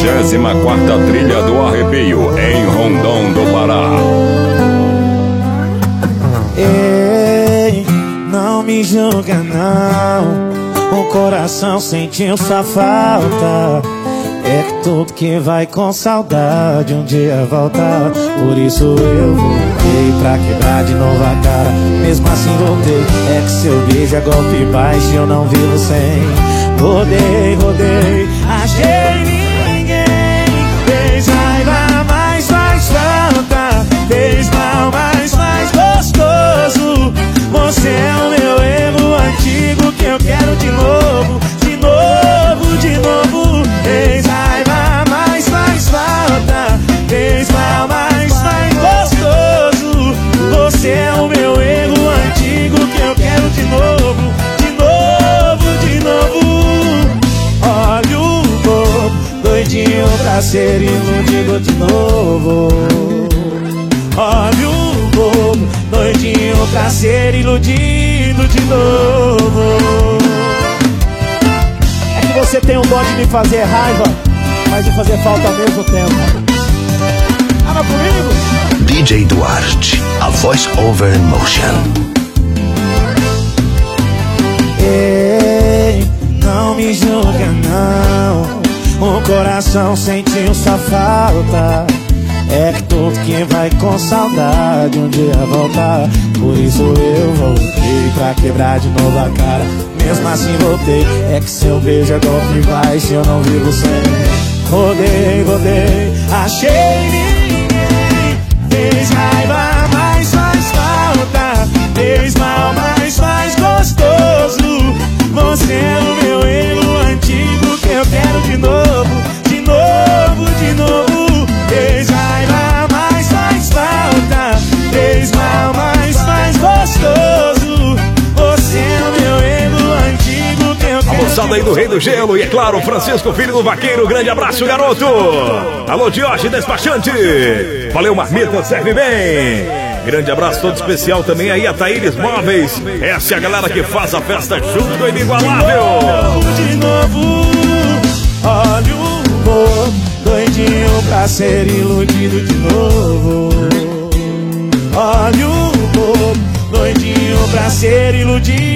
34ª Trilha do Arrepio, em Rondon do Pará. Ei, não me julga não, o coração sentiu sua falta. É que tudo que vai com saudade um dia volta. Por isso eu voltei pra quebrar de novo a cara. Mesmo assim voltei, é que seu beijo é golpe baixo e eu não vivo sem. Rodei, rodei, achei ninguém. Fez raiva, mas faz falta. Fez mal, mas faz gostoso. Você é o meu erro antigo que eu quero de novo. De novo, de novo. Fez raiva, mas faz falta. Fez mal, mas faz gostoso. Você é o meu erro antigo que eu quero de novo. De novo, de novo. Olha o bobo, doidinho pra ser iludido de novo. Olha o bobo, doidinho pra ser iludido de novo. É que você tem um dó de me fazer raiva, mas de fazer falta ao mesmo tempo. Ama comigo? DJ Duarte, a voice over emotion. Ei, não me julga não, o coração sentiu sua falta. É que tudo que vai com saudade um dia voltar. Por isso eu voltei pra quebrar de novo a cara. Mesmo assim voltei, é que seu beijo é golpe baixo e eu não vivo sem. Rodei, rodei, achei ninguém. Fez raiva, mas faz falta. Fez mal, mas faz gostoso. Você é o meu erro antigo que eu quero de novo. De novo, de novo. Fez raiva, mas faz falta. Fez mal, mas faz gostoso. Você é o meu erro antigo que eu quero. A moçada aí do Rei do Gelo e, é claro, Francisco, filho do Vaqueiro. Grande abraço, garoto. Alô, Diógenes Despachante. Valeu, Marmita, serve bem. Grande abraço todo especial também aí a Taíris Móveis. Essa é a galera que faz a festa junto do Inigualável. De novo, olha o bobo, doidinho pra ser iludido de novo. Olha o bobo, doidinho pra ser iludido.